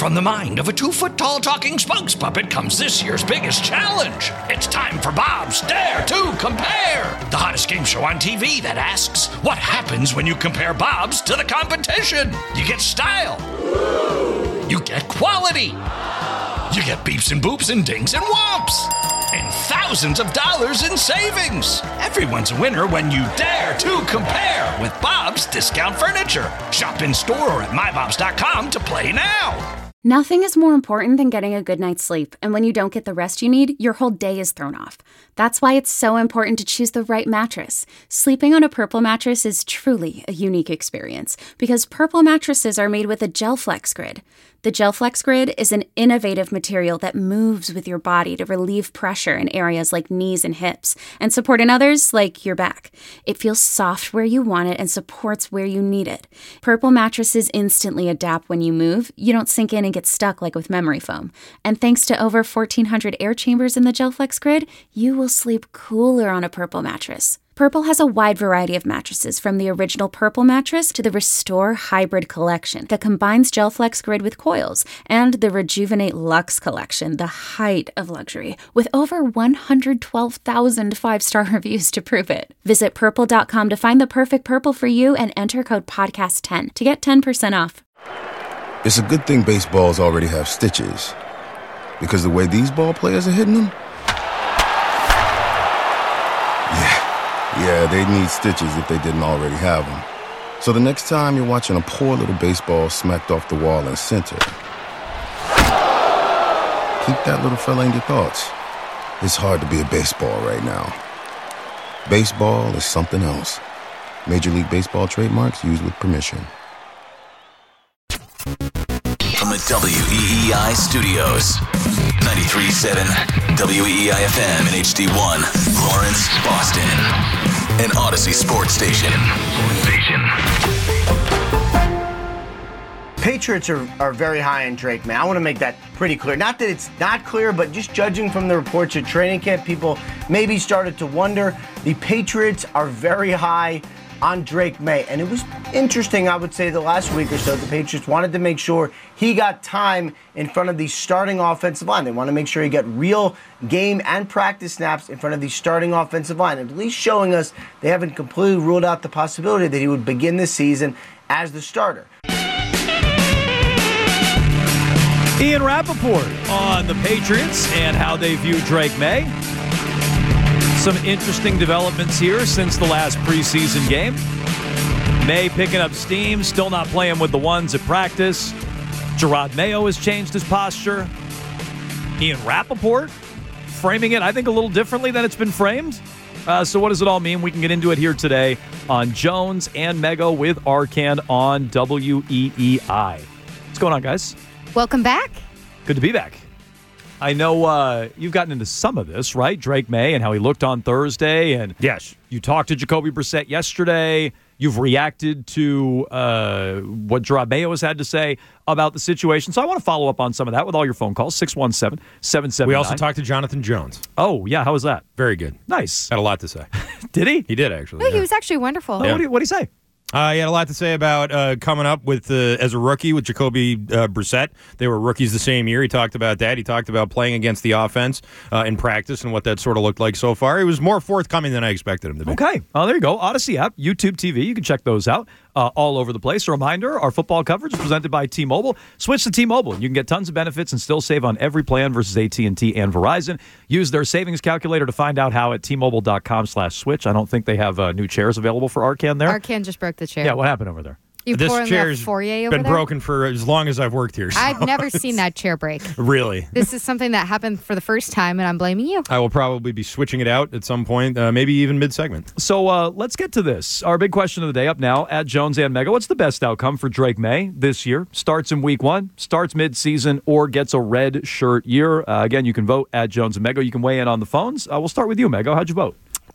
From the mind of a 2-foot-tall talking spokes puppet comes this year's biggest challenge. It's time for Bob's Dare to Compare, the hottest game show on TV that asks, what happens when you compare Bobs to the competition? You get style. You get quality. You get beeps and boops and dings and whomps. And thousands of dollars in savings. Everyone's a winner when you dare to compare with Bob's Discount Furniture. Shop in store or at mybobs.com to play now. Nothing is more important than getting a good night's sleep, and when you don't get the rest you need, your whole day is thrown off. That's why it's so important to choose the right mattress. Sleeping on a Purple mattress is truly a unique experience, because Purple mattresses are made with a GelFlex Grid. The GelFlex Grid is an innovative material that moves with your body to relieve pressure in areas like knees and hips, and support in others like your back. It feels soft where you want it and supports where you need it. Purple mattresses instantly adapt when you move. You don't sink in and get stuck like with memory foam. And thanks to over 1,400 air chambers in the GelFlex Grid, you will sleep cooler on a Purple mattress. Purple has a wide variety of mattresses, from the original Purple mattress to the Restore Hybrid collection that combines GelFlex Grid with coils, and the Rejuvenate Luxe collection, the height of luxury, with over 112,000 five-star reviews to prove it. Visit Purple.com to find the perfect Purple for you and enter code PODCAST10 to get 10% off. It's a good thing baseballs already have stitches, because the way these ball players are hitting them, yeah, they need stitches if they didn't already have them. So the next time you're watching a poor little baseball smacked off the wall in center, keep that little fella in your thoughts. It's hard to be a baseball right now. Baseball is something else. Major League Baseball trademarks used with permission. From the WEEI studios, 93.7 WEEI-FM and HD1, Lawrence, Boston. An Odyssey Sports Station. Patriots are very high on Drake May. I want to make that pretty clear. Not that it's not clear, but just judging from the reports at training camp, people maybe started to wonder. The Patriots are very high on Drake May. And it was interesting, I would say, the last week or so, the Patriots wanted to make sure he got time in front of the starting offensive line. They want to make sure he got real game and practice snaps in front of the starting offensive line, at least showing us they haven't completely ruled out the possibility that he would begin this season as the starter. Ian Rappaport on the Patriots and how they view Drake May. Some interesting developments here since the last preseason game. May picking up steam, still not playing with the ones at practice. Gerard Mayo has changed his posture. Ian Rappaport framing it, I think, a little differently than it's been framed. So what does it all mean? We can get into it here today on Jones and Mego with Arcand on WEEI. What's going on, guys? Welcome back. Good to be back. I know you've gotten into some of this, right? Drake May and how he looked on Thursday. And yes, you talked to Jacoby Brissett yesterday. You've reacted to what Gerard Mayo has had to say about the situation. So I want to follow up on some of that with all your phone calls, 617-779. We also talked to Jonathan Jones. Oh, yeah. How was that? Very good. Nice. Had a lot to say. Did he? He did, actually. Oh, yeah. He was actually wonderful. Yeah. What did he say? He had a lot to say about coming up with as a rookie with Jacoby Brissett. They were rookies the same year. He talked about that. He talked about playing against the offense in practice and what that sort of looked like so far. He was more forthcoming than I expected him to be. Okay. There you go. Odyssey app, YouTube TV. You can check those out all over the place. A reminder, our football coverage is presented by T-Mobile. Switch to T-Mobile. You can get tons of benefits and still save on every plan versus AT&T and Verizon. Use their savings calculator to find out how at T-Mobile.com/switch. I don't think they have new chairs available for Arcand there. Arcand just broke the chair. Yeah, what happened over there? This chair's been broken for as long as I've worked here. So. I've never seen that chair break. Really? This is something that happened for the first time, and I'm blaming you. I will probably be switching it out at some point, maybe even mid-segment. So let's get to this. Our big question of the day up now at Jones and Mega. What's the best outcome for Drake May this year? Starts in week 1, starts mid-season, or gets a red shirt year? Again, you can vote at Jones and Mega. You can weigh in on the phones. We'll start with you, Mega. How'd you vote?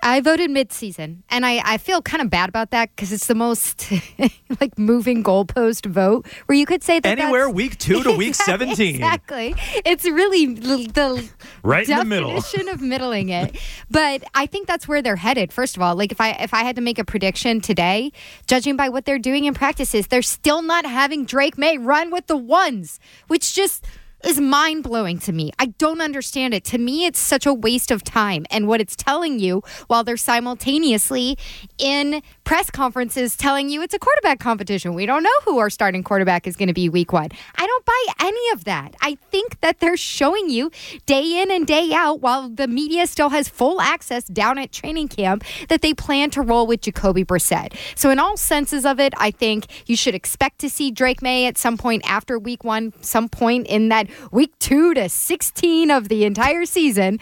I voted mid-season, and I feel kind of bad about that because it's the most like moving goalpost vote where you could say that anywhere week 2 to week 17. Exactly. It's really the right in the middle. Definition of middling it. But I think that's where they're headed. First of all, like if I had to make a prediction today, judging by what they're doing in practices, they're still not having Drake May run with the ones, which just is mind-blowing to me. I don't understand it. To me, it's such a waste of time. And what it's telling you while they're simultaneously in press conferences telling you it's a quarterback competition. We don't know who our starting quarterback is going to be week 1. I don't buy any of that. I think that they're showing you day in and day out while the media still has full access down at training camp that they plan to roll with Jacoby Brissett. So in all senses of it, I think you should expect to see Drake May at some point after week 1, some point in that week 2 to 16 of the entire season.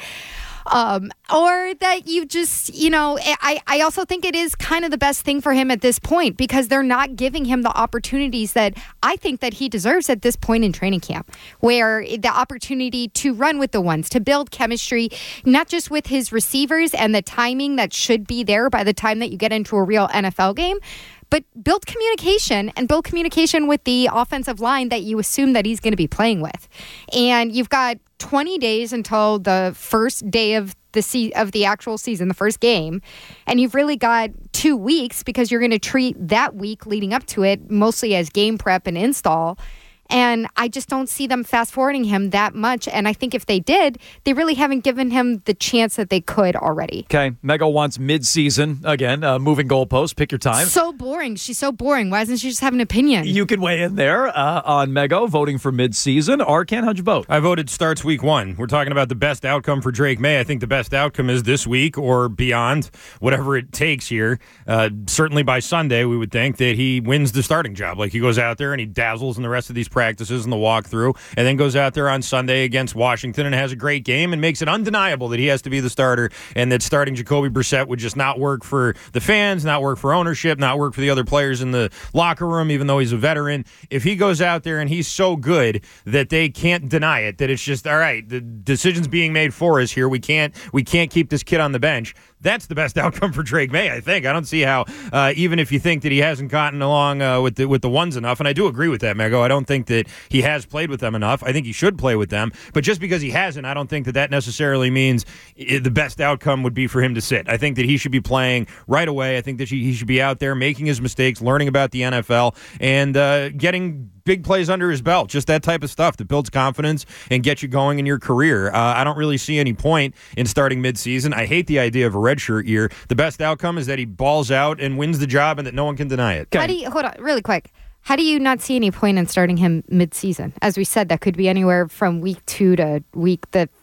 Or that you just, I also think it is kind of the best thing for him at this point because they're not giving him the opportunities that I think that he deserves at this point in training camp, where the opportunity to run with the ones, to build chemistry, not just with his receivers and the timing that should be there by the time that you get into a real NFL game, but build communication with the offensive line that you assume that he's going to be playing with. And you've got 20 days until the first day of the actual season, the first game. And you've really got 2 weeks because you're going to treat that week leading up to it mostly as game prep and install. And I just don't see them fast-forwarding him that much. And I think if they did, they really haven't given him the chance that they could already. Okay. Mego wants mid-season. Again, moving goalpost. Pick your time. So boring. She's so boring. Why doesn't she just have an opinion? You can weigh in there on Mego, voting for mid-season. Arkan, how'd you vote? I voted starts week 1. We're talking about the best outcome for Drake May. I think the best outcome is this week or beyond, whatever it takes here. Certainly by Sunday, we would think that he wins the starting job. Like he goes out there and he dazzles in the rest of these practices and the walkthrough, and then goes out there on Sunday against Washington and has a great game and makes it undeniable that he has to be the starter and that starting Jacoby Brissett would just not work for the fans, not work for ownership, not work for the other players in the locker room, even though he's a veteran. If he goes out there and he's so good that they can't deny it, that it's just, all right, the decision's being made for us here. We can't keep this kid on the bench. That's the best outcome for Drake May, I think. I don't see how, even if you think that he hasn't gotten along with the ones enough, and I do agree with that, Mego. I don't think that he has played with them enough. I think he should play with them. But just because he hasn't, I don't think that necessarily means the best outcome would be for him to sit. I think that he should be playing right away. I think that he should be out there making his mistakes, learning about the NFL, and getting big plays under his belt, just that type of stuff that builds confidence and gets you going in your career. I don't really see any point in starting midseason. I hate the idea of a redshirt year. The best outcome is that he balls out and wins the job and that no one can deny it. Hold on, really quick. How do you not see any point in starting him mid-season? As we said, that could be anywhere from week 2 to week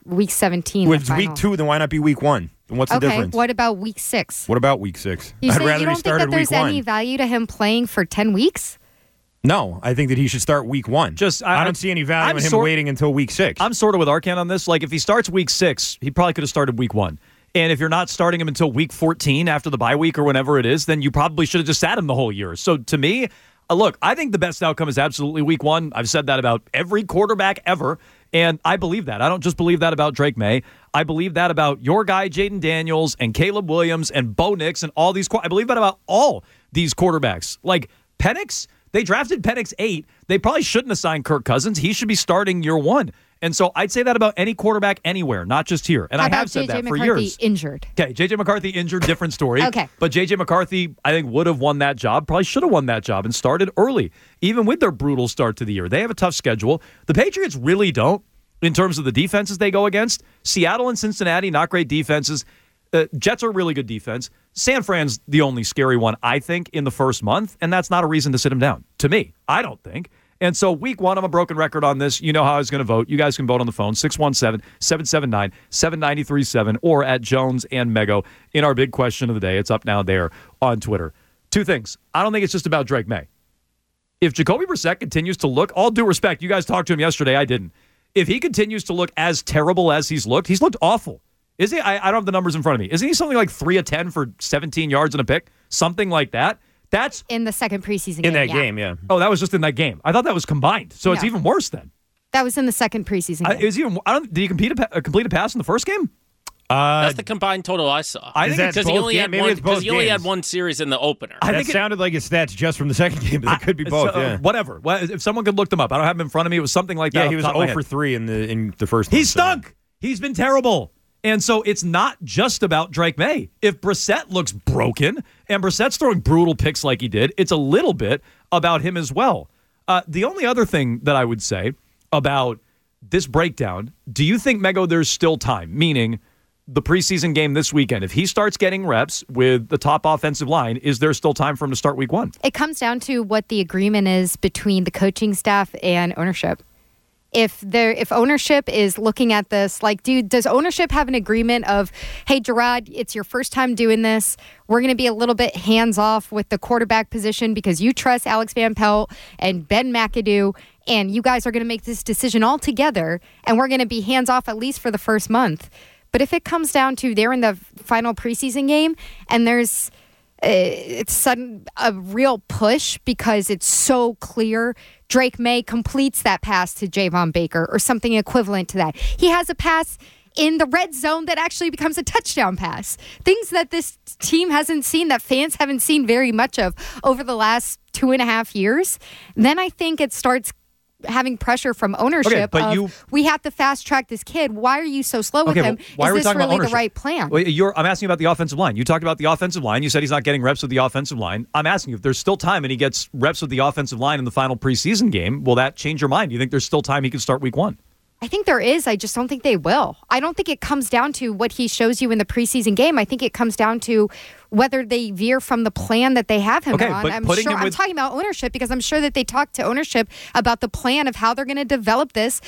17. If it's week 2, then why not be week 1? What's the difference? What about week 6? What about week 6? I'd rather he started week 1. You don't think that there's any value to him playing for 10 weeks? No, I think that he should start week 1. I don't see any value in him waiting until week 6. I'm sort of with Arkan on this. Like, if he starts week 6, he probably could have started week 1. And if you're not starting him until week 14 after the bye week or whenever it is, then you probably should have just sat him the whole year. So to me, look, I think the best outcome is absolutely week 1. I've said that about every quarterback ever, and I believe that. I don't just believe that about Drake May. I believe that about your guy, Jaden Daniels, and Caleb Williams, and Bo Nix, and all these. I believe that about all these quarterbacks. Like Penix, they drafted Penix 8. They probably shouldn't have signed Kirk Cousins. He should be starting year 1. And so I'd say that about any quarterback anywhere, not just here. And I have said that for years. Injured. Okay, J.J. McCarthy injured, different story. Okay. But J.J. McCarthy, I think, would have won that job, probably should have won that job and started early, even with their brutal start to the year. They have a tough schedule. The Patriots really don't in terms of the defenses they go against. Seattle and Cincinnati, not great defenses. Jets are a really good defense. San Fran's the only scary one, I think, in the first month, and that's not a reason to sit him down. To me, I don't think. And so week 1, I'm a broken record on this. You know how I was going to vote. You guys can vote on the phone, 617-779-7937, or at Jones and Mego in our big question of the day. It's up now there on Twitter. 2 things. I don't think it's just about Drake May. If Jacoby Brissett continues to look, all due respect, you guys talked to him yesterday, I didn't. If he continues to look as terrible as he's looked awful. Is he? I don't have the numbers in front of me. Isn't he something like 3 of 10 for 17 yards and a pick? Something like that? That's in the second preseason game. In that game, yeah. Oh, that was just in that game. I thought that was combined. So it's even worse then. That was in the second preseason game. Did he complete a pass in the first game? That's the combined total I saw. I think it's because he only both had one series in the opener. That sounded like his stats just from the second game, but it could be both. Whatever. Well, if someone could look them up, I don't have them in front of me. It was something like that. Yeah, he was 0 for 3 in the first. He stunk. He's been terrible. And so it's not just about Drake May. If Brissett looks broken and Brissett's throwing brutal picks like he did, it's a little bit about him as well. The only other thing that I would say about this breakdown, do you think, Mego, there's still time? Meaning the preseason game this weekend, if he starts getting reps with the top offensive line, is there still time for him to start week 1? It comes down to what the agreement is between the coaching staff and ownership. If ownership is looking at this, like, dude, does ownership have an agreement of, hey, Gerard, it's your first time doing this. We're going to be a little bit hands-off with the quarterback position because you trust Alex Van Pelt and Ben McAdoo, and you guys are going to make this decision all together, and we're going to be hands-off at least for the first month. But if it comes down to they're in the final preseason game and there's it's a real push because it's so clear Drake May completes that pass to Javon Baker or something equivalent to that. He has a pass in the red zone that actually becomes a touchdown pass. Things that this team hasn't seen, that fans haven't seen very much of over the last 2.5 years. Then I think it starts having pressure from ownership we have to fast track this kid. Why are you so slow with him? Why Is this really the right plan? Well, I'm asking about the offensive line. You talked about the offensive line. You said he's not getting reps with the offensive line. I'm asking you, if there's still time and he gets reps with the offensive line in the final preseason game, will that change your mind? Do you think there's still time he can start week 1? I think there is. I just don't think they will. I don't think it comes down to what he shows you in the preseason game. I think it comes down to whether they veer from the plan that they have him on. I'm talking about ownership because I'm sure that they talked to ownership about the plan of how they're going to develop this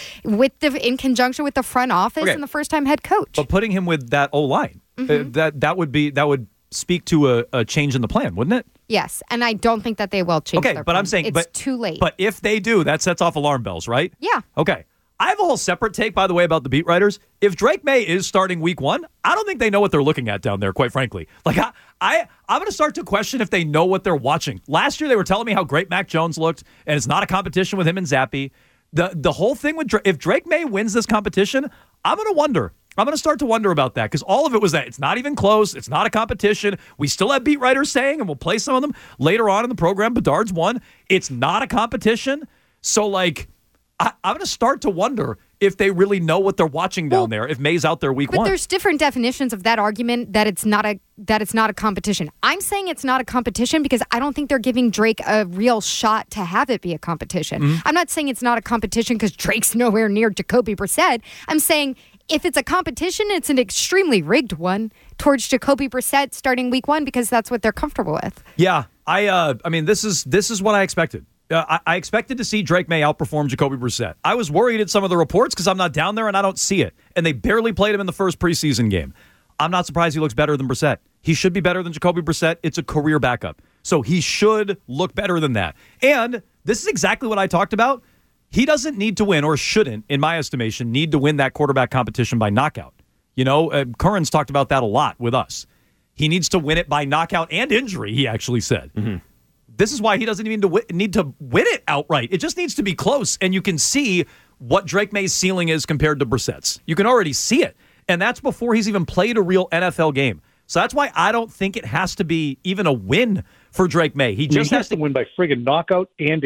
in conjunction with the front office and the first-time head coach. But putting him with that O-line, that would speak to a change in the plan, wouldn't it? Yes, and I don't think that they will change their plan. I'm saying it's too late. But if they do, that sets off alarm bells, right? Yeah. Okay. I have a whole separate take, by the way, about the beat writers. If Drake May is starting week 1, I don't think they know what they're looking at down there, quite frankly. Like, I'm going to start to question if they know what they're watching. Last year, they were telling me how great Mac Jones looked, and it's not a competition with him and Zappe. The whole thing with if Drake May wins this competition, I'm going to wonder. I'm going to start to wonder about that because all of it was that it's not even close. It's not a competition. We still have beat writers saying, and we'll play some of them later on in the program, Bedard's one. It's not a competition. So, like, I'm going to start to wonder if they really know what they're watching down there, if May's out there week 1. But there's different definitions of that argument that it's not a competition. I'm saying it's not a competition because I don't think they're giving Drake a real shot to have it be a competition. Mm-hmm. I'm not saying it's not a competition because Drake's nowhere near Jacoby Brissett. I'm saying if it's a competition, it's an extremely rigged one towards Jacoby Brissett starting week 1 because that's what they're comfortable with. Yeah, I mean, this is what I expected. I expected to see Drake May outperform Jacoby Brissett. I was worried at some of the reports because I'm not down there and I don't see it. And they barely played him in the first preseason game. I'm not surprised he looks better than Brissett. He should be better than Jacoby Brissett. It's a career backup. So he should look better than that. And this is exactly what I talked about. He doesn't need to win, or shouldn't, in my estimation, need to win that quarterback competition by knockout. You know, Curran's talked about that a lot with us. He needs to win it by knockout and injury, he actually said. Mm-hmm. This is why he doesn't even need to win it outright. It just needs to be close, and you can see what Drake May's ceiling is compared to Brissett's. You can already see it, and that's before he's even played a real NFL game. So that's why I don't think it has to be even a win for Drake May. He just has to win by friggin' knockout and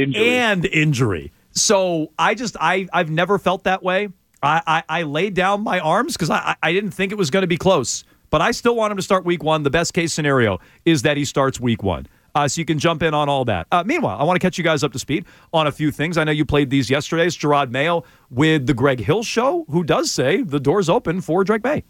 injury. So I've never felt that way. I laid down my arms because I didn't think it was going to be close, but I still want him to start week 1. The best case scenario is that he starts week 1. So you can jump in on all that. Meanwhile, I want to catch you guys up to speed on a few things. I know you played these yesterday. It's Gerard Mayo with the Greg Hill Show, who does say the door's open for Drake May.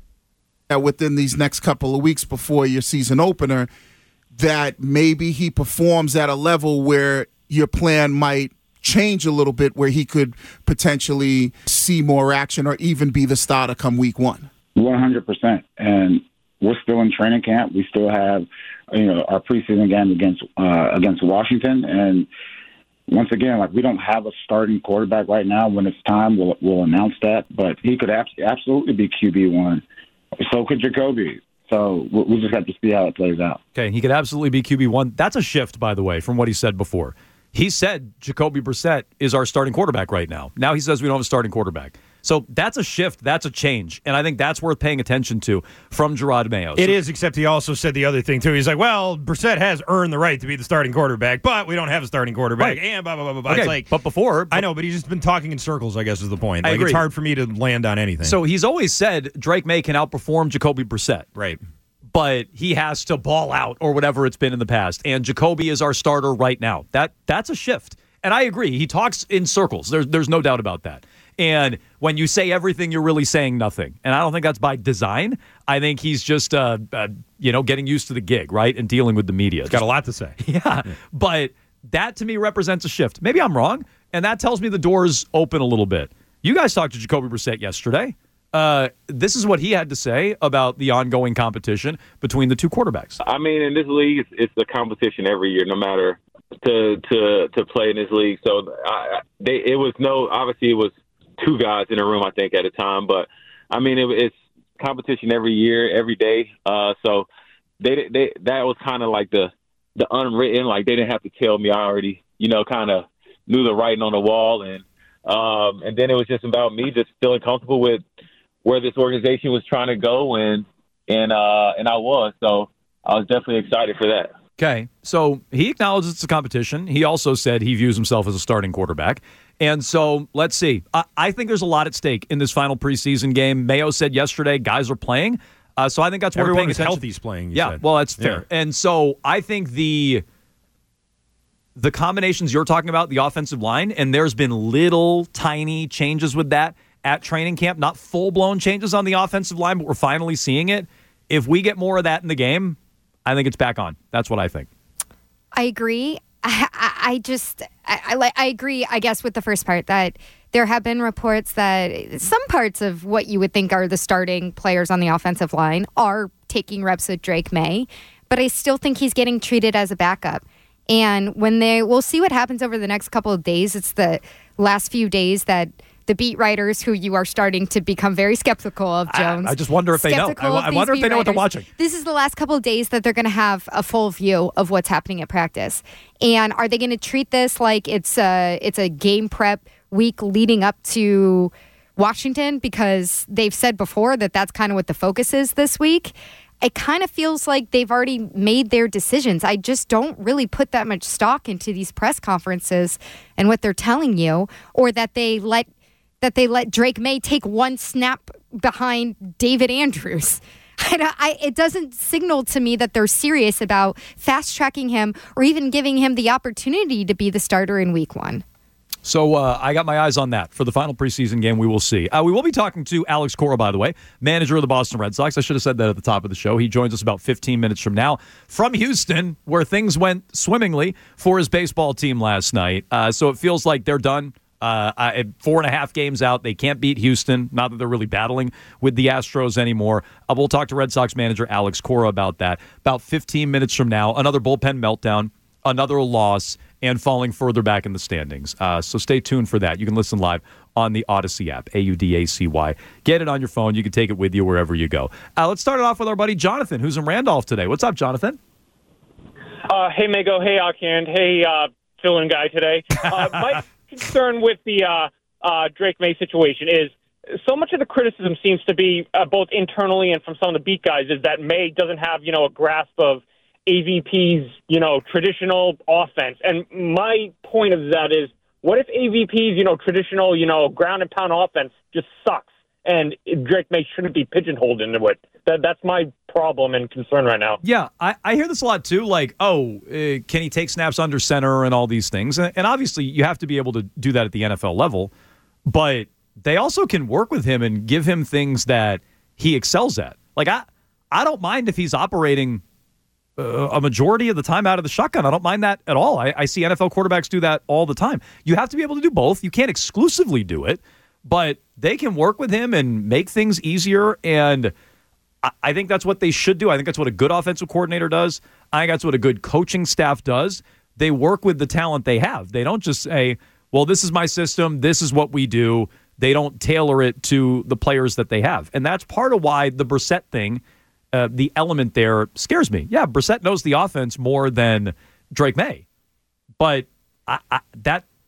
Within these next couple of weeks before your season opener, that maybe he performs at a level where your plan might change a little bit, where he could potentially see more action or even be the starter come week 1. 100%. And we're still in training camp. We still have, our preseason game against Washington. And once again, like, we don't have a starting quarterback right now. When it's time, we'll announce that. But he could absolutely be QB1. So could Jacoby. So we'll just have to see how it plays out. Okay, he could absolutely be QB1. That's a shift, by the way, from what he said before. He said Jacoby Brissett is our starting quarterback right now. Now he says we don't have a starting quarterback. So that's a shift. That's a change. And I think that's worth paying attention to from Gerard Mayo. It is, except he also said the other thing, too. He's like, well, Brissett has earned the right to be the starting quarterback, but we don't have a starting quarterback. Right. And blah, blah, blah, blah. Okay, It's like, but before... I know, but he's just been talking in circles, I guess, is the point. I Like, agree. it's hard for me to land on anything. So he's always said Drake May can outperform Jacoby Brissett. Right. But he has to ball out or whatever it's been in the past. And Jacoby is our starter right now. That's a shift. And I agree. He talks in circles. There's no doubt about that. And when you say everything, you're really saying nothing. And I don't think that's by design. I think he's just, getting used to the gig, right, and dealing with the media. He's got a lot to say. Yeah. But that, to me, represents a shift. Maybe I'm wrong, and that tells me the door's open a little bit. You guys talked to Jacoby Brissett yesterday. This is what he had to say about the ongoing competition between the two quarterbacks. I mean, in this league, it's a competition every year, no matter to play in this league. So it was two guys in a room, I think, at a time. But I mean, it's competition every year, every day. So that was kind of like the unwritten. Like, they didn't have to tell me. I already, kind of knew the writing on the wall, and then it was just about me just feeling comfortable with where this organization was trying to go, and I was. So I was definitely excited for that. Okay, so he acknowledges it's a competition. He also said he views himself as a starting quarterback. And so let's see. I think there's a lot at stake in this final preseason game. Mayo said yesterday guys are playing. So I think that's what everyone paying is attention. healthy's playing. Yeah, said. well, that's fair. Yeah. And so I think the combinations you're talking about, the offensive line, and there's been little tiny changes with that at training camp, not full-blown changes on the offensive line, but we're finally seeing it. If we get more of that in the game, I think it's back on. That's what I think. I agree. I agree, I guess, with the first part, that there have been reports that some parts of what you would think are the starting players on the offensive line are taking reps with Drake May, but I still think he's getting treated as a backup. And we'll see what happens over the next couple of days. It's the last few days that the beat writers, who you are starting to become very skeptical of, Jones. I just wonder if they know. I wonder if they know what they're watching. This is the last couple of days that they're going to have a full view of what's happening at practice. And are they going to treat this like it's a game prep week leading up to Washington? Because they've said before that that's kind of what the focus is this week. It kind of feels like they've already made their decisions. I just don't really put that much stock into these press conferences and what they're telling you, or that they let Drake May take one snap behind David Andrews. It doesn't signal to me that they're serious about fast-tracking him or even giving him the opportunity to be the starter in week 1. So I got my eyes on that for the final preseason game. We will see. We will be talking to Alex Cora, by the way, manager of the Boston Red Sox. I should have said that at the top of the show. He joins us about 15 minutes from now from Houston, where things went swimmingly for his baseball team last night. So it feels like they're done. 4.5 games out. They can't beat Houston. Not that they're really battling with the Astros anymore. We'll talk to Red Sox manager Alex Cora about that. About 15 minutes from now, another bullpen meltdown, another loss, and falling further back in the standings. So stay tuned for that. You can listen live on the Odyssey app, AUDACY. Get it on your phone. You can take it with you wherever you go. Let's start it off with our buddy Jonathan, who's in Randolph today. What's up, Jonathan? Hey, Mago. Hey, Auckland. Hey, fill-in guy today. My concern with the Drake May situation is so much of the criticism seems to be both internally and from some of the beat guys is that May doesn't have, a grasp of AVP's, traditional offense. And my point of that is, what if AVP's, traditional, ground and pound offense just sucks and Drake May shouldn't be pigeonholed into it? That's my problem and concern right now. Yeah, I hear this a lot too, like, can he take snaps under center and all these things? And obviously you have to be able to do that at the NFL level, but they also can work with him and give him things that he excels at. Like, I don't mind if he's operating a majority of the time out of the shotgun. I don't mind that at all. I see NFL quarterbacks do that all the time. You have to be able to do both. You can't exclusively do it, but they can work with him and make things easier, and I think that's what they should do. I think that's what a good offensive coordinator does. I think that's what a good coaching staff does. They work with the talent they have. They don't just say, well, this is my system, this is what we do. They don't tailor it to the players that they have. And that's part of why the Brissett thing, the element there scares me. Yeah, Brissett knows the offense more than Drake May. But that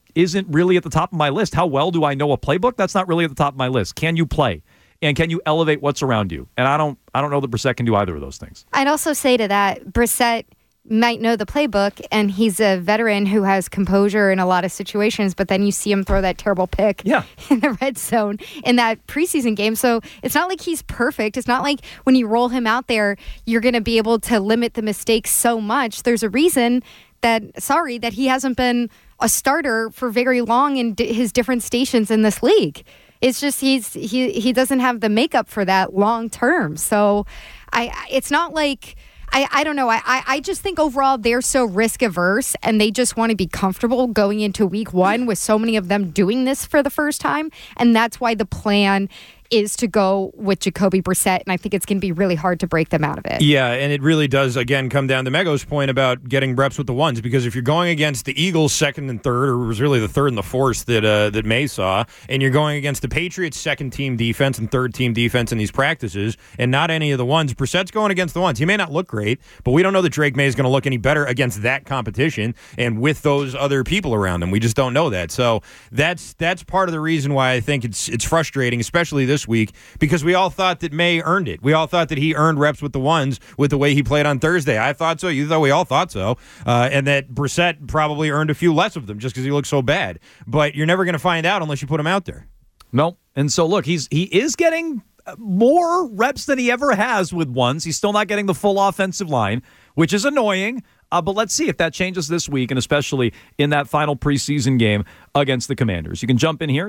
isn't really at the top of my list. How well do I know a playbook? That's not really at the top of my list. Can you play? And can you elevate what's around you? And I don't know that Brissett can do either of those things. I'd also say to that, Brissett might know the playbook, and he's a veteran who has composure in a lot of situations, but then you see him throw that terrible pick in the red zone in that preseason game. So it's not like he's perfect. It's not like when you roll him out there, you're going to be able to limit the mistakes so much. There's a reason that he hasn't been a starter for very long in his different stations in this league. It's just he doesn't have the makeup for that long term. So it's not like... I don't know. I just think overall they're so risk averse and they just want to be comfortable going into week one with so many of them doing this for the first time. And that's why the plan is to go with Jacoby Brissett, and I think it's going to be really hard to break them out of it. Yeah, and it really does, again, come down to Mego's point about getting reps with the ones, because if you're going against the Eagles' second and third, or it was really the third and the fourth that May saw, and you're going against the Patriots' second-team defense and third-team defense in these practices, and not any of the ones, Brissett's going against the ones. He may not look great, but we don't know that Drake May is going to look any better against that competition and with those other people around him. We just don't know that. So that's part of the reason why I think it's frustrating, especially this week, because we all thought that May earned it. We all thought that he earned reps with the ones with the way he played on Thursday. I thought so. You thought we all thought so. And that Brissett probably earned a few less of them just because he looked so bad. But you're never going to find out unless you put him out there. No. And so, look, he is getting more reps than he ever has with ones. He's still not getting the full offensive line, which is annoying. But let's see if that changes this week, and especially in that final preseason game against the Commanders. You can jump in here,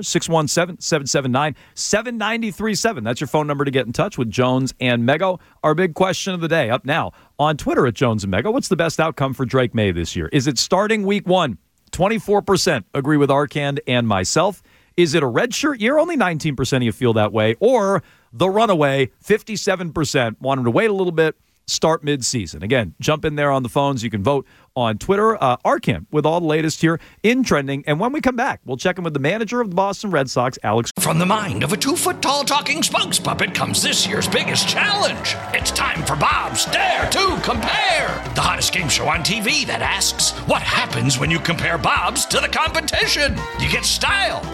617-779-7937. That's your phone number to get in touch with Jones and Mego. Our big question of the day up now on Twitter at Jones and Mego. What's the best outcome for Drake May this year? Is it starting week one? 24% agree with Arcand and myself. Is it a redshirt year? Only 19% of you feel that way. Or the runaway, 57% want him to wait a little bit, start mid-season. Again, jump in there on the phones. You can vote on Twitter. Arcand with all the latest here in trending. And when we come back, we'll check in with the manager of the Boston Red Sox, Alex. From the mind of a 2-foot-tall talking spokes puppet comes this year's biggest challenge. It's time for Bob's Dare to Compare, the hottest game show on TV that asks, what happens when you compare Bob's to the competition? You get style.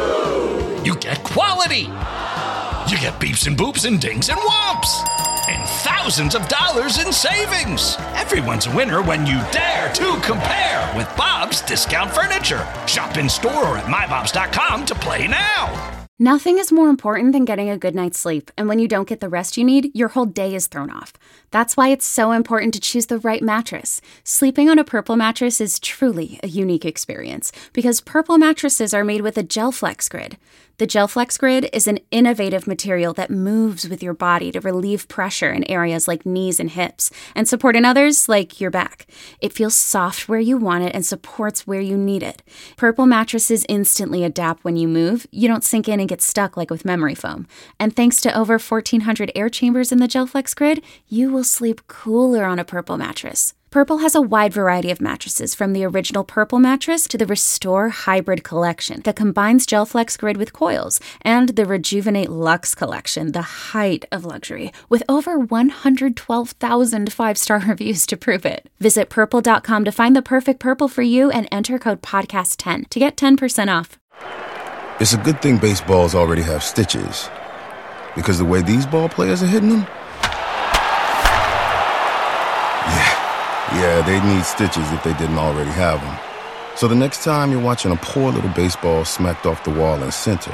You get quality. You get beeps and boops and dings and whomps. And thousands of dollars in savings. Everyone's a winner when you dare to compare with Bob's Discount Furniture. Shop in store or at mybobs.com to play now. Nothing is more important than getting a good night's sleep, and when you don't get the rest you need, your whole day is thrown off. That's why it's so important to choose the right mattress. Sleeping on a Purple mattress is truly a unique experience, because Purple mattresses are made with a GelFlex Grid. The GelFlex Grid is an innovative material that moves with your body to relieve pressure in areas like knees and hips, and support in others like your back. It feels soft where you want it and supports where you need it. Purple mattresses instantly adapt when you move. You don't sink in and get stuck like with memory foam. And thanks to over 1,400 air chambers in the GelFlex Grid, you will sleep cooler on a Purple mattress. Purple has a wide variety of mattresses, from the original Purple mattress to the Restore Hybrid collection that combines GelFlex Grid with coils, and the Rejuvenate Luxe collection, the height of luxury, with over 112,000 5-star reviews to prove it. Visit Purple.com to find the perfect Purple for you and enter code PODCAST10 to get 10% off. It's a good thing baseballs already have stitches, because the way these ball players are hitting them, yeah, they'd need stitches if they didn't already have them. So the next time you're watching a poor little baseball smacked off the wall in center,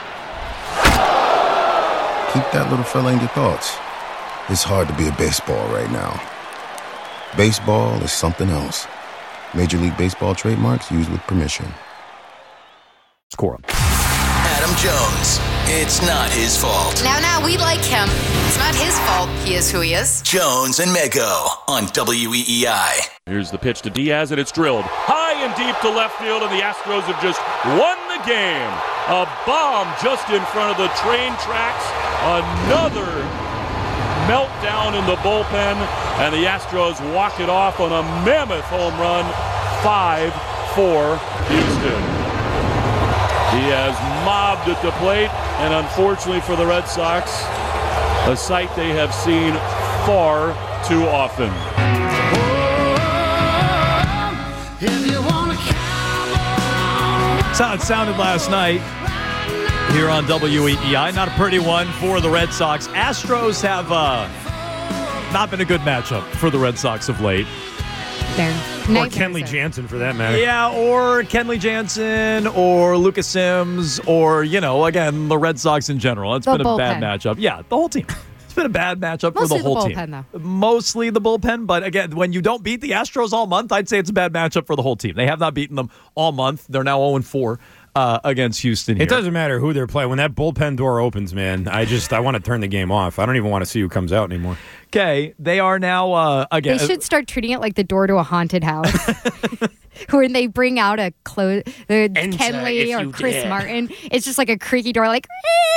keep that little fella in your thoughts. It's hard to be a baseball right now. Baseball is something else. Major League Baseball trademarks used with permission. Score. Adam Jones. It's not his fault. Now, we like him. It's not his fault. He is who he is. Jones and Mego on WEEI. Here's the pitch to Diaz, and it's drilled high and deep to left field, and the Astros have just won the game. A bomb just in front of the train tracks. Another meltdown in the bullpen, and the Astros walk it off on a mammoth home run. 5-4 Houston. He has mobbed at the plate, and unfortunately for the Red Sox, a sight they have seen far too often. If you want to cowboy That's how it sounded last night here on WEEI. Not a pretty one for the Red Sox. Astros have not been a good matchup for the Red Sox of late. Or Kenley Jansen, for that matter. Yeah, or Kenley Jansen, or Lucas Sims, or, again, the Red Sox in general. It's been a bad matchup. Yeah, the whole team. It's been a bad matchup for the whole team. Mostly the bullpen, but again, when you don't beat the Astros all month, I'd say it's a bad matchup for the whole team. They have not beaten them all month. They're now 0-4 against Houston here. It doesn't matter who they're playing. When that bullpen door opens, man, I want to turn the game off. I don't even want to see who comes out anymore. Okay, they are now, again. They should start treating it like the door to a haunted house. When they bring out Kenley or Chris Martin, it's just like a creaky door, like...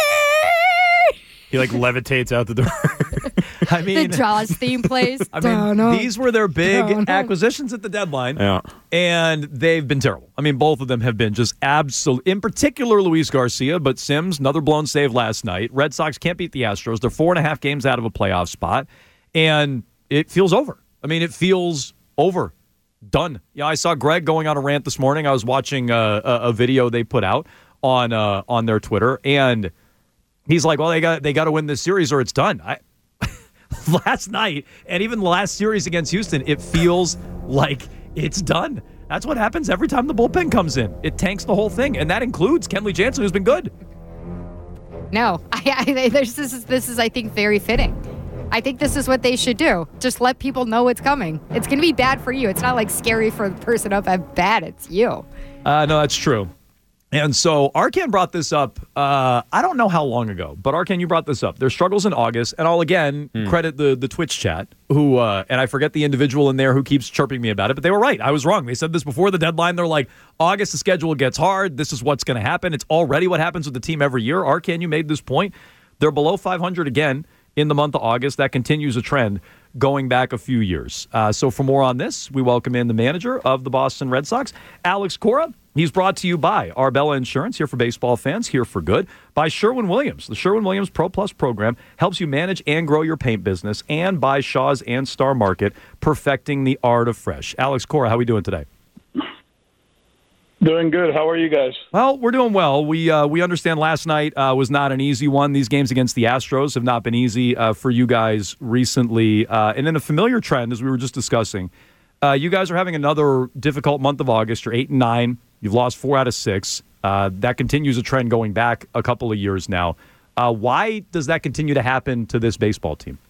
He levitates out the door. I mean, the Jaws theme plays. These were their big acquisitions at the deadline, and they've been terrible. I mean, both of them have been just absolute. In particular, Luis Garcia, but Sims, another blown save last night. Red Sox can't beat the Astros. They're 4.5 games out of a playoff spot, and it feels over. I mean, it feels over. Done. Yeah, I saw Greg going on a rant this morning. I was watching a video they put out on their Twitter, and he's like, well, they got to win this series or it's done. Last night, and even the last series against Houston, it feels like it's done. That's what happens every time the bullpen comes in. It tanks the whole thing, and that includes Kenley Jansen, who's been good. No, this is, I think, very fitting. I think this is what they should do. Just let people know what's coming. It's going to be bad for you. It's not like scary for the person up at bat. It's you. No, that's true. And so Arkan brought this up, I don't know how long ago, but Arkan, you brought this up. Their struggles in August, and I'll again credit the Twitch chat, who, and I forget the individual in there who keeps chirping me about it, but they were right. I was wrong. They said this before the deadline. They're like, August, the schedule gets hard. This is what's going to happen. It's already what happens with the team every year. Arkan, you made this point. They're below 500 again in the month of August. That continues a trend going back a few years. So for more on this, we welcome in the manager of the Boston Red Sox, Alex Cora. He's brought to you by Arbella Insurance, here for baseball fans, here for good. By Sherwin-Williams. The Sherwin-Williams Pro Plus program helps you manage and grow your paint business. And by Shaw's and Star Market, perfecting the art of fresh. Alex Cora, how are we doing today? Doing good. How are you guys? Well, we're doing well. We understand last night was not an easy one. These games against the Astros have not been easy for you guys recently. And in a familiar trend, as we were just discussing, you guys are having another difficult month of August. You're 8-9. You've lost 4 out of 6. That continues a trend going back a couple of years now. Why does that continue to happen to this baseball team?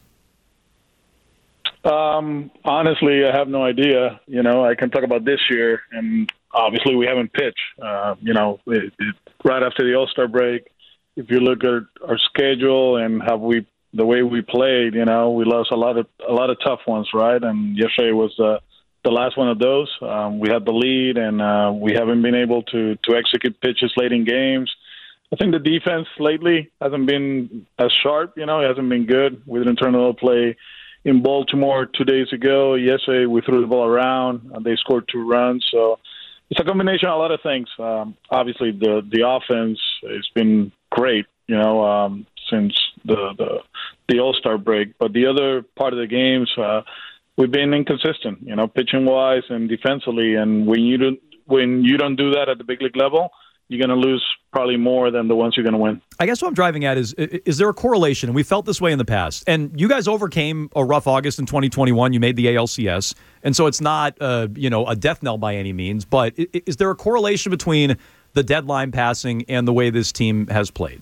Honestly, I have no idea. I can talk about this year, and obviously we haven't pitched. Right after the All-Star break, if you look at our schedule and the way we played, we lost a lot of tough ones, right? And yesterday was the last one of those. We had the lead, and we haven't been able to execute pitches late in games. I think the defense lately hasn't been as sharp. It hasn't been good. We didn't turn the play in Baltimore 2 days ago. Yesterday, we threw the ball around, and they scored 2 runs. So it's a combination of a lot of things. Obviously, the offense has been great, since the All-Star break. But the other part of the games, we've been inconsistent, pitching-wise and defensively. And when you don't do that at the big league level, you're going to lose probably more than the ones you're going to win. I guess what I'm driving at is there a correlation? And we felt this way in the past. And you guys overcame a rough August in 2021. You made the ALCS. And so it's not, a death knell by any means. But is there a correlation between the deadline passing and the way this team has played?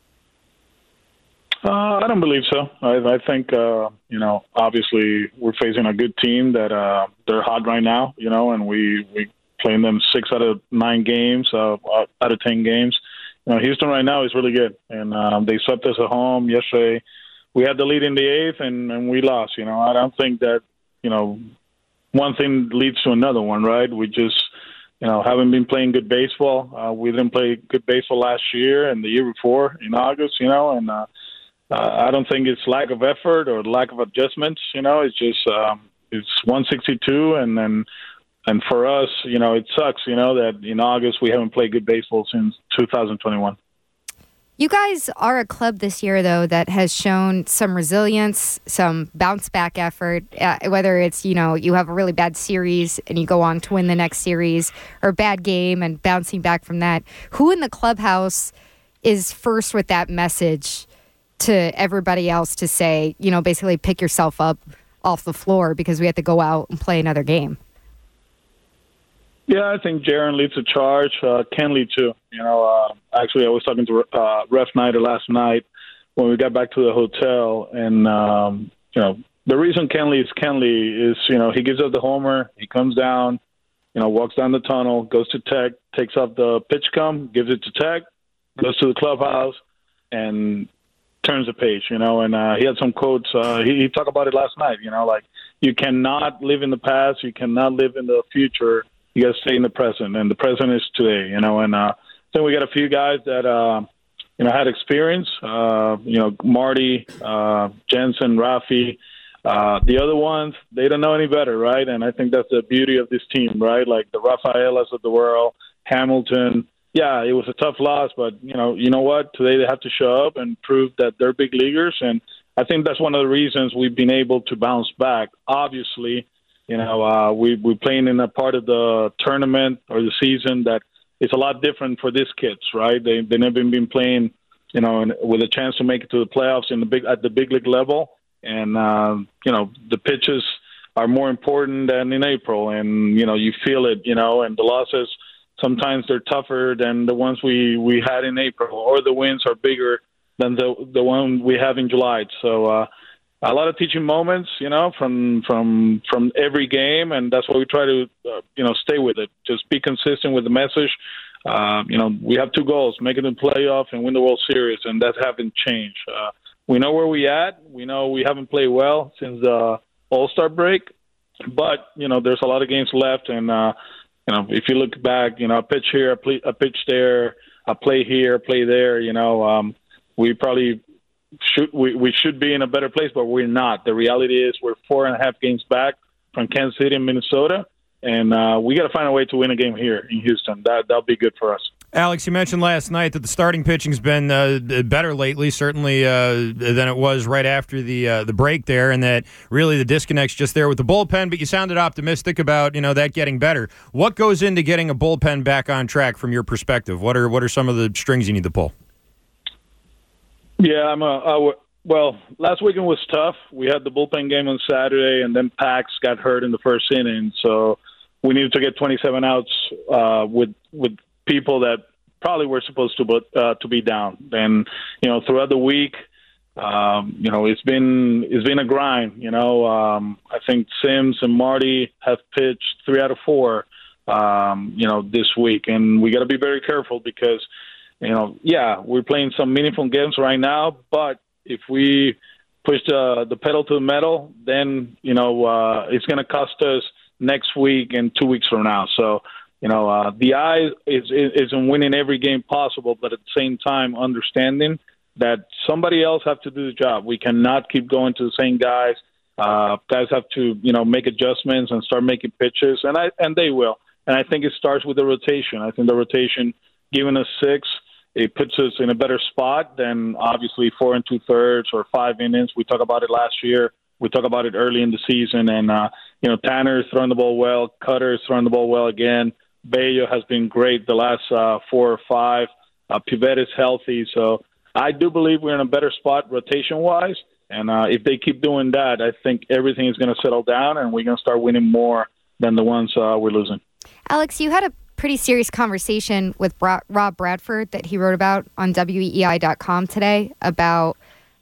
I don't believe so. I think, obviously we're facing a good team that they're hot right now, and we playing them 6 out of 9 games, out of 10 games. Houston right now is really good, and they swept us at home yesterday. We had the lead in the 8th, and we lost. I don't think that, one thing leads to another one, right? We just, haven't been playing good baseball. We didn't play good baseball last year and the year before in August, and I don't think it's lack of effort or lack of adjustments. It's just it's 162, and for us, it sucks, that in August we haven't played good baseball since 2021. You guys are a club this year, though, that has shown some resilience, some bounce-back effort, whether it's, you have a really bad series and you go on to win the next series, or a bad game and bouncing back from that. Who in the clubhouse is first with that message to everybody else to say, basically pick yourself up off the floor because we have to go out and play another game? Yeah, I think Jaron leads the charge. Ken lead too. Actually, I was talking to Ref Snyder last night when we got back to the hotel, and the reason Ken leads is he gives up the homer, he comes down, walks down the tunnel, goes to Tech, takes off the pitch cum, gives it to Tech, goes to the clubhouse, and turns the page. And he had some quotes. He talked about it last night. Like you cannot live in the past, you cannot live in the future. You got to stay in the present, and the present is today, and then we got a few guys that, had experience, Marty, Jensen, Rafi, the other ones, they don't know any better, right? And I think that's the beauty of this team, right? Like the Rafaelas of the world, Hamilton. Yeah, it was a tough loss, but, you know what? Today they have to show up and prove that they're big leaguers, and I think that's one of the reasons we've been able to bounce back. Obviously, we're playing in a part of the tournament or the season that is a lot different for these kids, right? They've never been playing, with a chance to make it to the playoffs at the big league level, and the pitches are more important than in April, and you feel it, and the losses sometimes they're tougher than the ones we had in April, or the wins are bigger than the one we have in July. So. A lot of teaching moments, from every game, and that's why we try to, stay with it. Just be consistent with the message. We have two goals: make it in the playoff and win the World Series, and that haven't changed. We know where we at. We know we haven't played well since the All-Star break, but there's a lot of games left, and if you look back, I pitch here, I pitch there, I play here, play there. We probably. We should be in a better place, but we're not. The reality is we're 4.5 games back from Kansas City and Minnesota, and we got to find a way to win a game here in Houston. That'll be good for us. Alex, you mentioned last night that the starting pitching's been better lately, certainly than it was right after the break there, and that really the disconnect's just there with the bullpen, but you sounded optimistic about that getting better. What goes into getting a bullpen back on track from your perspective? What are some of the strings you need to pull? Yeah, well, last weekend was tough. We had the bullpen game on Saturday, and then Pax got hurt in the first inning, so we needed to get 27 outs with people that probably were supposed to be down. And throughout the week, it's been a grind. I think Sims and Marty have pitched 3 out of 4, this week, and we got to be very careful because. We're playing some meaningful games right now, but if we push the pedal to the metal, then, it's going to cost us next week and 2 weeks from now. So, the eye is in winning every game possible, but at the same time, understanding that somebody else have to do the job. We cannot keep going to the same guys. Guys have to, make adjustments and start making pitches, and they will. And I think it starts with the rotation. I think the rotation, giving us 6, it puts us in a better spot than obviously 4 2/3 or 5 innings. We talked about it last year. We talked about it early in the season. And, Tanner's throwing the ball well. Cutter's throwing the ball well again. Bello has been great the last 4 or 5. Pivetta is healthy. So I do believe we're in a better spot rotation-wise. And if they keep doing that, I think everything is going to settle down and we're going to start winning more than the ones we're losing. Alex, you had a pretty serious conversation with Rob Bradford that he wrote about on WEEI.com today about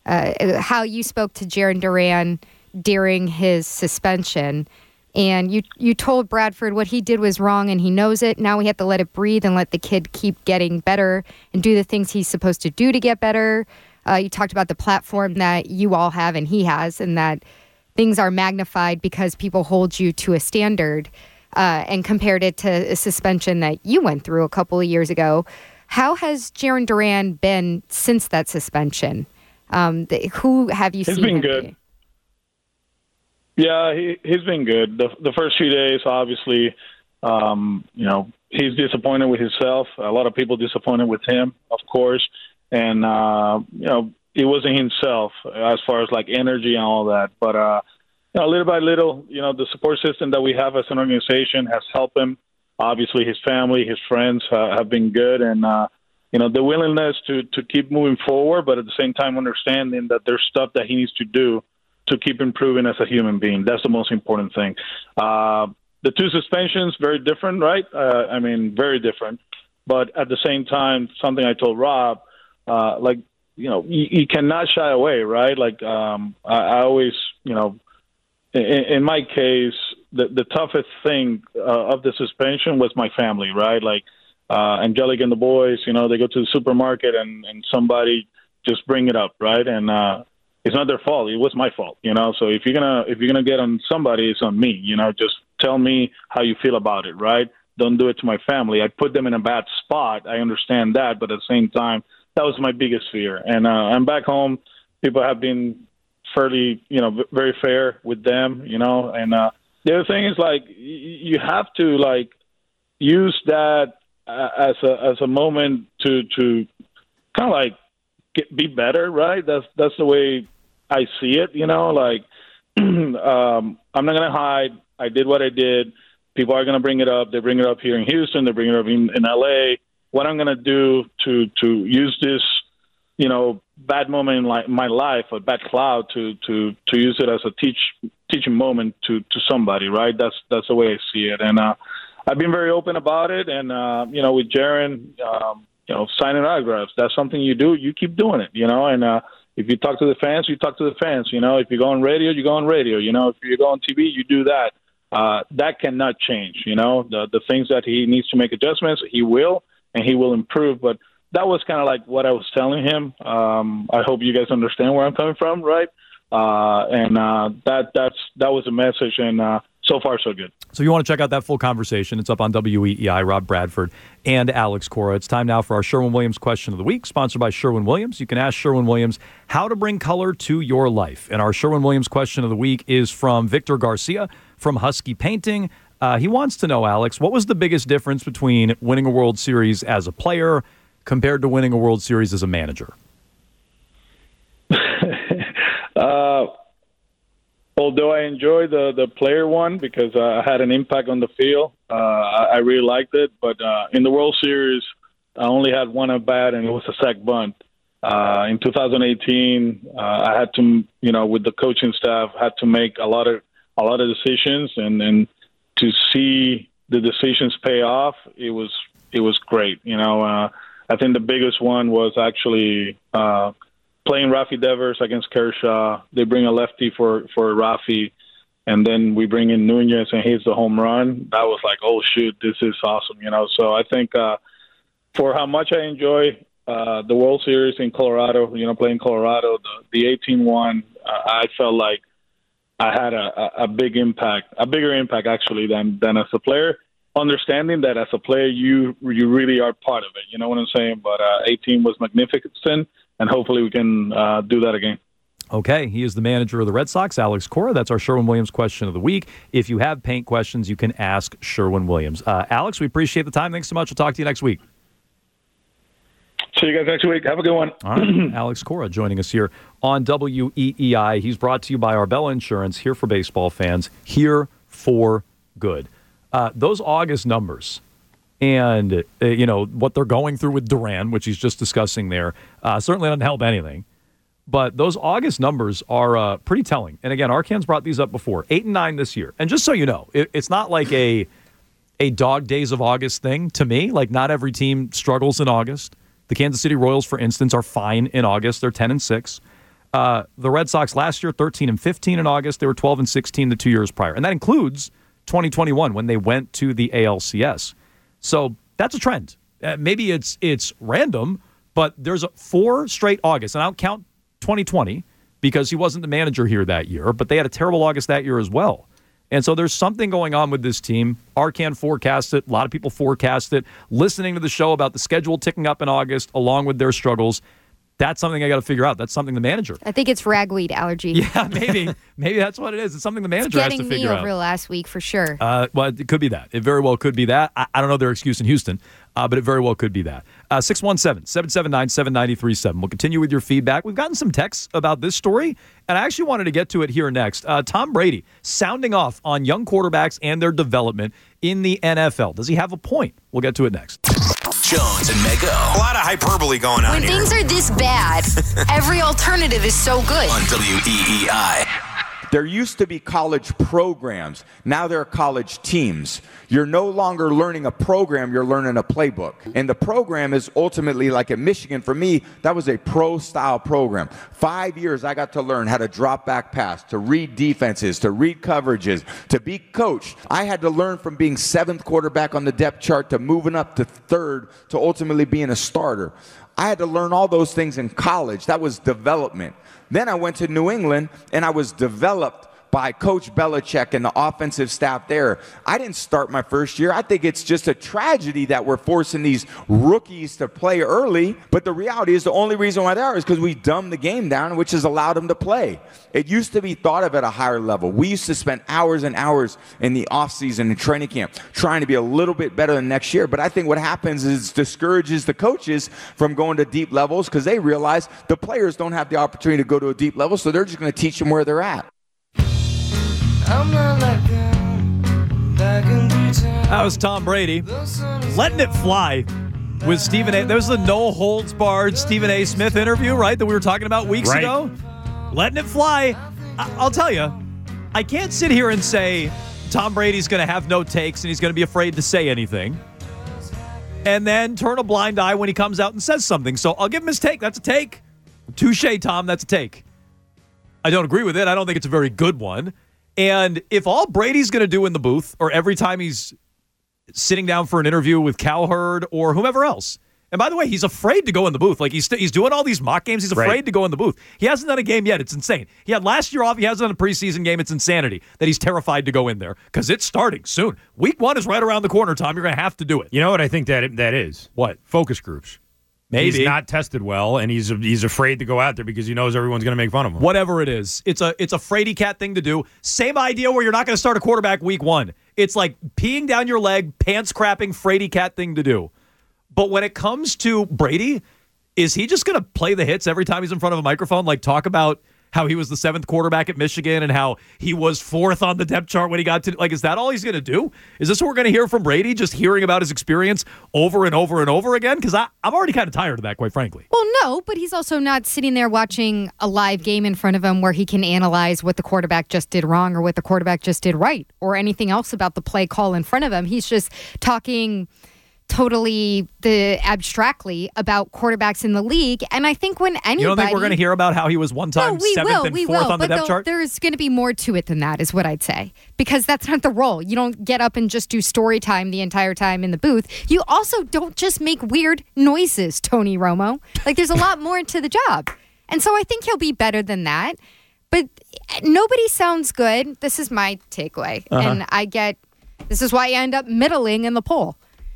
how you spoke to Jarren Duran during his suspension. And you told Bradford what he did was wrong and he knows it. Now we have to let it breathe and let the kid keep getting better and do the things he's supposed to do to get better. You talked about the platform that you all have and he has, and that things are magnified because people hold you to a standard. And compared it to a suspension that you went through a couple of years ago. How has Jarren Duran been since that suspension? Who have you seen? He's been good. Yeah, he's been good. The first few days, obviously, he's disappointed with himself. A lot of people disappointed with him, of course. and he wasn't himself as far as like energy and all that. But little by little, the support system that we have as an organization has helped him. Obviously, his family, his friends have been good, and the willingness to keep moving forward, but at the same time understanding that there's stuff that he needs to do to keep improving as a human being. That's the most important thing. The two suspensions, very different, right? Very different. But at the same time, something I told Rob, you cannot shy away, right? I always, in my case, the toughest thing of the suspension was my family, right? Angelica and the boys, they go to the supermarket and somebody just bring it up, right? And it's not their fault. It was my fault, So if you're gonna get on somebody, it's on me, Just tell me how you feel about it, right? Don't do it to my family. I put them in a bad spot. I understand that, but at the same time, that was my biggest fear. And I'm back home. People have been fairly, very fair with them, And the other thing is you have to use that as a moment to kind of be better, right? That's the way I see it. I'm not gonna hide. I did what I did. People are gonna bring it up. They bring it up here in Houston. They bring it up in LA. What I'm gonna do to use this, bad moment in my life, a bad cloud, to use it as a teaching moment to somebody, right? That's the way I see it, and I've been very open about it. And with Jaren, signing autographs, that's something you do. You keep doing it, And if you talk to the fans, you talk to the fans. If you go on radio, you go on radio. If you go on TV, you do that. That cannot change. The things that he needs to make adjustments, he will, and he will improve. But that was kind of what I was telling him. I hope you guys understand where I'm coming from, right? That was a message, and so far so good. So you want to check out that full conversation. It's up on WEEI, Rob Bradford and Alex Cora. It's time now for our Sherwin-Williams question of the week, sponsored by Sherwin-Williams. You can ask Sherwin-Williams how to bring color to your life. And our Sherwin-Williams question of the week is from Victor Garcia from Husky Painting. He wants to know, Alex, what was the biggest difference between winning a World Series as a player compared to winning a World Series as a manager? Although I enjoyed the player one because I had an impact on the field, I really liked it. But in the World Series, I only had one at bat, and it was a sac bunt. In 2018, I had to, with the coaching staff, had to make a lot of decisions, and to see the decisions pay off, it was great. I think the biggest one was actually playing Rafi Devers against Kershaw. They bring a lefty for Rafi, and then we bring in Nunez, and he's the home run. That was oh, shoot, this is awesome, So I think for how much I enjoy the World Series in Colorado, playing Colorado, the 18-1, I felt like I had a bigger impact actually than as a player. Understanding that as a player, you really are part of it. You know what I'm saying? But 18 was magnificent, and hopefully we can do that again. Okay, he is the manager of the Red Sox, Alex Cora. That's our Sherwin-Williams question of the week. If you have paint questions, you can ask Sherwin-Williams. Alex, we appreciate the time. Thanks so much. We'll talk to you next week. See you guys next week. Have a good one. All right. Alex Cora joining us here on WEEI. He's brought to you by Arbella Insurance, here for baseball fans, here for good. Those August numbers and, what they're going through with Duran, which he's just discussing there, certainly doesn't help anything. But those August numbers are pretty telling. And again, Arcan's brought these up before. 8-9 this year. And just so you know, it's not like a dog days of August thing to me. Not every team struggles in August. The Kansas City Royals, for instance, are fine in August. They're 10-6. The Red Sox last year, 13-15 in August. They were 12-16 the 2 years prior. And that includes 2021 when they went to the ALCS. So that's a trend. Maybe it's random, but there's 4 straight August. And I don't count 2020 because he wasn't the manager here that year, but they had a terrible August that year as well. And so there's something going on with this team. Arcan forecast it. A lot of people forecast it. Listening to the show about the schedule ticking up in August along with their struggles, that's something I got to figure out. That's something the manager. I think it's ragweed allergy. Yeah, maybe that's what it is. It's something the manager has to figure out. Getting me over last week for sure. Well, it could be that. It very well could be that. I don't know their excuse in Houston, but it very well could be that. 617-779-7937. We'll continue with your feedback. We've gotten some texts about this story, and I actually wanted to get to it here next. Tom Brady sounding off on young quarterbacks and their development in the NFL. Does he have a point? We'll get to it next. Jones and Mego. A lot of hyperbole going on When here. things are this bad, every alternative is so good. On WEEI. There used to be college programs. Now there are college teams. You're no longer learning a program, you're learning a playbook. And the program is ultimately, like at Michigan, for me, that was a pro-style program. 5 years I got to learn how to drop back pass, to read defenses, to read coverages, to be coached. I had to learn from being 7th quarterback on the depth chart to moving up to 3rd to ultimately being a starter. I had to learn all those things in college. That was development. Then I went to New England, and I was developed by Coach Belichick and the offensive staff there. I didn't start my first year. I think it's just a tragedy that we're forcing these rookies to play early. But the reality is the only reason why they are is because we dumbed the game down, which has allowed them to play. It used to be thought of at a higher level. We used to spend hours and hours in the offseason and training camp trying to be a little bit better than next year. But I think what happens is it discourages the coaches from going to deep levels because they realize the players don't have the opportunity to go to a deep level, so they're just going to teach them where they're at. That was Tom Brady letting it fly with Stephen A. There was the no holds barred Stephen A. Smith interview, right, that we were talking about weeks ago. Letting it fly. I'll tell you, I can't sit here and say Tom Brady's going to have no takes and he's going to be afraid to say anything, and then turn a blind eye when he comes out and says something. So I'll give him his take. That's a take. Touche, Tom. That's a take. I don't agree with it. I don't think it's a very good one. And if all Brady's going to do in the booth, or every time he's sitting down for an interview with Cowherd or whomever else, and by the way, he's afraid to go in the booth. Like he's doing all these mock games. He's afraid to go in the booth. He hasn't done a game yet. It's insane. He had last year off. He hasn't done a preseason game. It's insanity that he's terrified to go in there because it's starting soon. Week 1 is right around the corner, Tom. You're going to have to do it. You know what I think that is? What? Focus groups. Maybe. He's not tested well, and he's afraid to go out there because he knows everyone's going to make fun of him. Whatever it is. It's a fraidy cat thing to do. Same idea where you're not going to start a quarterback week 1. It's like peeing down your leg, pants crapping, fraidy cat thing to do. But when it comes to Brady, is he just going to play the hits every time he's in front of a microphone? Like talk about how he was the 7th quarterback at Michigan and how he was 4th on the depth chart when he got to, like, is that all he's going to do? Is this what we're going to hear from Brady, just hearing about his experience over and over and over again? Because I'm already kind of tired of that, quite frankly. Well, no, but he's also not sitting there watching a live game in front of him where he can analyze what the quarterback just did wrong or what the quarterback just did right or anything else about the play call in front of him. He's just talking totally abstractly about quarterbacks in the league. And I think when anybody... You don't think we're going to hear about how he was one time 7th and 4th on the depth chart? There's going to be more to it than that, is what I'd say. Because that's not the role. You don't get up and just do story time the entire time in the booth. You also don't just make weird noises, Tony Romo. Like, there's a lot more to the job. And so I think he'll be better than that. But nobody sounds good. This is my takeaway. And this is why you end up middling in the poll.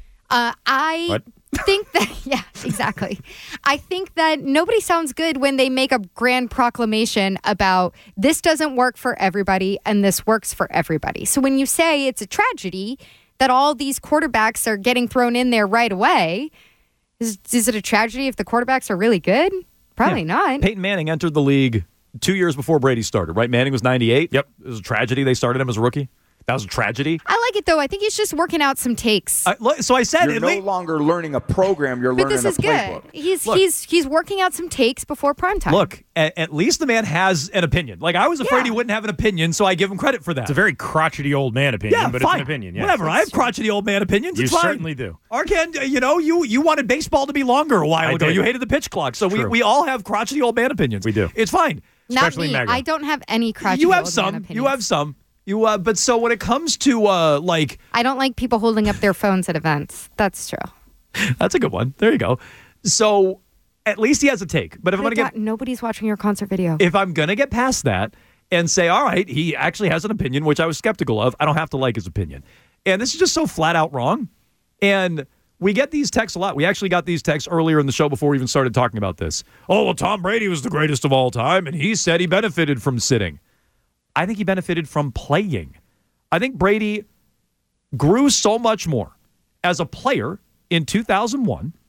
I think that, yeah, exactly. I think that nobody sounds good when they make a grand proclamation about this doesn't work for everybody and this works for everybody. So when you say it's a tragedy that all these quarterbacks are getting thrown in there right away, is it a tragedy if the quarterbacks are really good? Probably not. Peyton Manning entered the league 2 years before Brady started, right? Manning was 98. Yep. It was a tragedy they started him as a rookie. That was a tragedy. I like it, though. I think he's just working out some takes. So I said... You're no longer learning a program. You're learning a playbook. But this is good. He's working out some takes before primetime. Look, at least the man has an opinion. Like, I was afraid he wouldn't have an opinion, so I give him credit for that. It's a very crotchety old man opinion, but fine. it's an opinion. Yeah. Whatever. I have crotchety old man opinions. You it's fine. certainly do. Arkan, you wanted baseball to be longer a while ago. You hated the pitch clock. So we all have crotchety old man opinions. We do. It's fine. Not me. I don't have any crotchety old man opinions. You have some. But so when it comes to I don't like people holding up their phones at events. That's true. That's a good one. There you go. So at least he has a take. But if I'm going to get nobody's watching your concert video. If I'm going to get past that and say, all right, he actually has an opinion, which I was skeptical of, I don't have to like his opinion. And this is just so flat out wrong. And we get these texts a lot. We actually got these texts earlier in the show before we even started talking about this. Oh, well, Tom Brady was the greatest of all time, and he said he benefited from sitting. I think he benefited from playing. I think Brady grew so much more as a player in 2001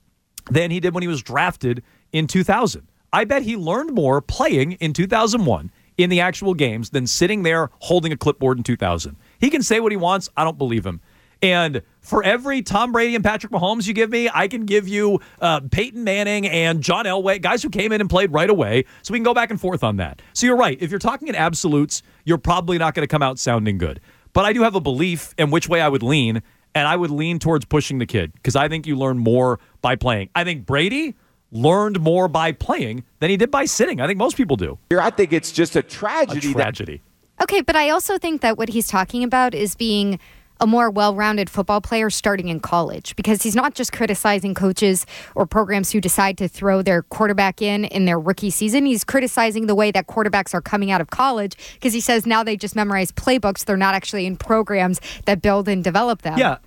than he did when he was drafted in 2000. I bet he learned more playing in 2001 in the actual games than sitting there holding a clipboard in 2000. He can say what he wants. I don't believe him. And for every Tom Brady and Patrick Mahomes you give me, I can give you Peyton Manning and John Elway, guys who came in and played right away, so we can go back and forth on that. So you're right. If you're talking in absolutes, you're probably not going to come out sounding good. But I do have a belief in which way I would lean, and I would lean towards pushing the kid because I think you learn more by playing. I think Brady learned more by playing than he did by sitting. I think most people do. I think it's just a tragedy. A tragedy. Okay, but I also think that what he's talking about is being a more well-rounded football player starting in college, because he's not just criticizing coaches or programs who decide to throw their quarterback in their rookie season. He's criticizing the way that quarterbacks are coming out of college, because he says now they just memorize playbooks. They're not actually in programs that build and develop them. Yeah,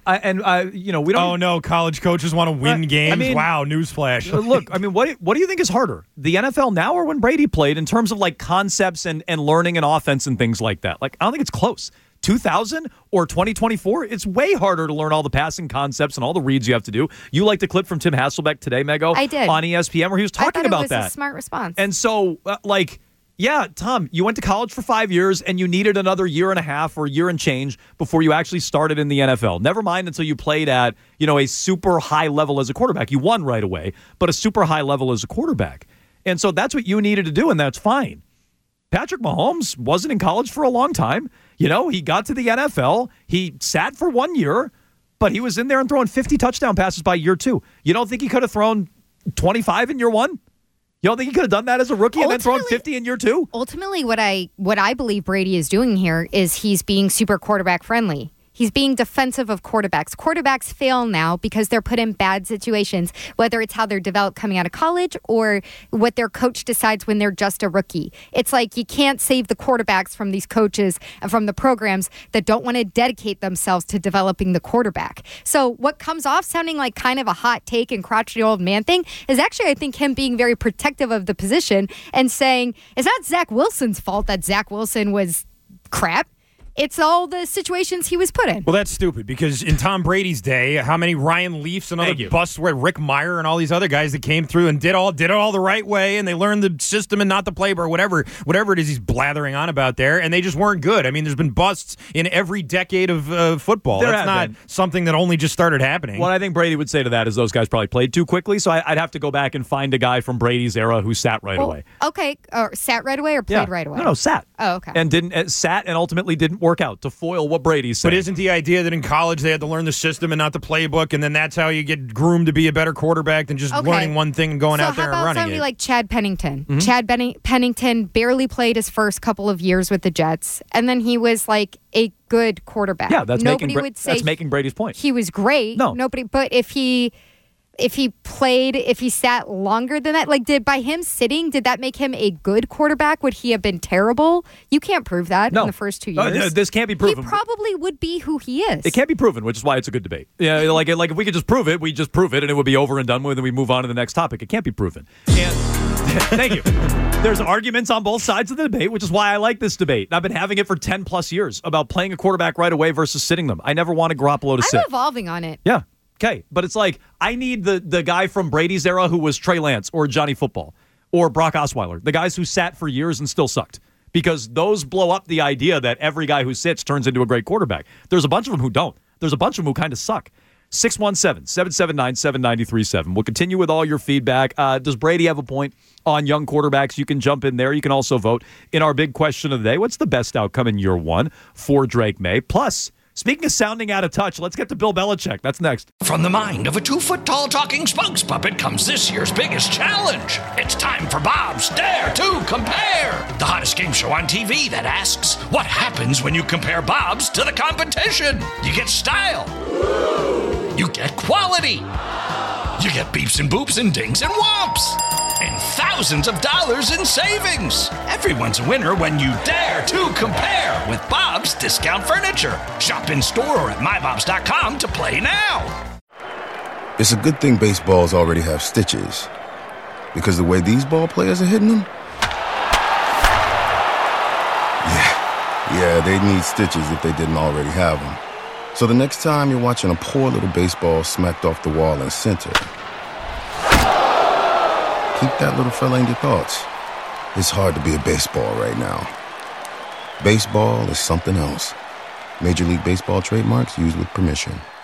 we don't. Oh no, college coaches want to win games. Wow, newsflash. Look, what do you think is harder, the NFL now or when Brady played, in terms of like concepts and learning an offense and things like that? Like, I don't think it's close. 2000 or 2024, it's way harder to learn all the passing concepts and all the reads you have to do. You liked the clip from Tim Hasselbeck today, Mego? I did. On ESPN, where he was talking about that. It was a smart response. And so, yeah, Tom, you went to college for 5 years and you needed another year and a half or year and change before you actually started in the NFL. Never mind until you played at, a super high level as a quarterback. You won right away, but a super high level as a quarterback. And so that's what you needed to do, and that's fine. Patrick Mahomes wasn't in college for a long time. He got to the NFL. He sat for 1 year, but he was in there and throwing 50 touchdown passes by year 2. You don't think he could have thrown 25 in year 1? You don't think he could have done that as a rookie and then thrown 50 in year 2? Ultimately, what I believe Brady is doing here is he's being super quarterback friendly. He's being defensive of quarterbacks. Quarterbacks fail now because they're put in bad situations, whether it's how they're developed coming out of college or what their coach decides when they're just a rookie. It's like you can't save the quarterbacks from these coaches and from the programs that don't want to dedicate themselves to developing the quarterback. So what comes off sounding like kind of a hot take and crotchety old man thing is actually, I think, him being very protective of the position and saying, it's not Zach Wilson's fault that Zach Wilson was crap. It's all the situations he was put in. Well, that's stupid because in Tom Brady's day, how many Ryan Leafs and other busts were Rick Meyer and all these other guys that came through and did it all the right way, and they learned the system and not the playbook, or whatever it is he's blathering on about there, and they just weren't good. I mean, there's been busts in every decade of football. That's not something that only just started happening. What I think Brady would say to that is those guys probably played too quickly, so I'd have to go back and find a guy from Brady's era who sat right away. Okay, or sat right away or played right away? No, sat. Oh, okay. And sat and ultimately didn't work out to foil what Brady said. But isn't the idea that in college they had to learn the system and not the playbook, and then that's how you get groomed to be a better quarterback than just learning one thing and going out there and running it? So how about somebody like Chad Pennington? Mm-hmm. Chad Pennington barely played his first couple of years with the Jets, and then he was like a good quarterback. Yeah, that's making Brady's point. He was great. No. Nobody, but if he sat longer than that, did that make him a good quarterback? Would he have been terrible? You can't prove that in the first 2 years. This can't be proven. He probably would be who he is. It can't be proven, which is why it's a good debate. Yeah, like if we could just prove it, we just prove it, and it would be over and done with, and we move on to the next topic. It can't be proven. And thank you. There's arguments on both sides of the debate, which is why I like this debate. I've been having it for 10 plus years about playing a quarterback right away versus sitting them. I never wanted Garoppolo to sit. I'm evolving on it. Yeah. Okay, but it's like I need the guy from Brady's era who was Trey Lance or Johnny Football or Brock Osweiler, the guys who sat for years and still sucked, because those blow up the idea that every guy who sits turns into a great quarterback. There's a bunch of them who don't. There's a bunch of them who kind of suck. 617-779-7937. We'll continue with all your feedback. Does Brady have a point on young quarterbacks? You can jump in there. You can also vote in our big question of the day. What's the best outcome in year 1 for Drake May? Plus, speaking of sounding out of touch, let's get to Bill Belichick. That's next. From the mind of a 2-foot-tall talking spokes puppet comes this year's biggest challenge. It's time for Bob's Dare to Compare, the hottest game show on TV that asks, what happens when you compare Bob's to the competition? You get style. You get quality. You get beeps and boops and dings and whomps. And thousands of dollars in savings. Everyone's a winner when you dare to compare with Bob's Discount Furniture. Shop in store or at mybobs.com to play now. It's a good thing baseballs already have stitches, because the way these ball players are hitting them, yeah, they'd need stitches if they didn't already have them. So the next time you're watching a poor little baseball smacked off the wall in center, Keep that little fella in your thoughts. It's hard to be a baseball right now. Baseball is something else. Major League Baseball trademarks used with permission.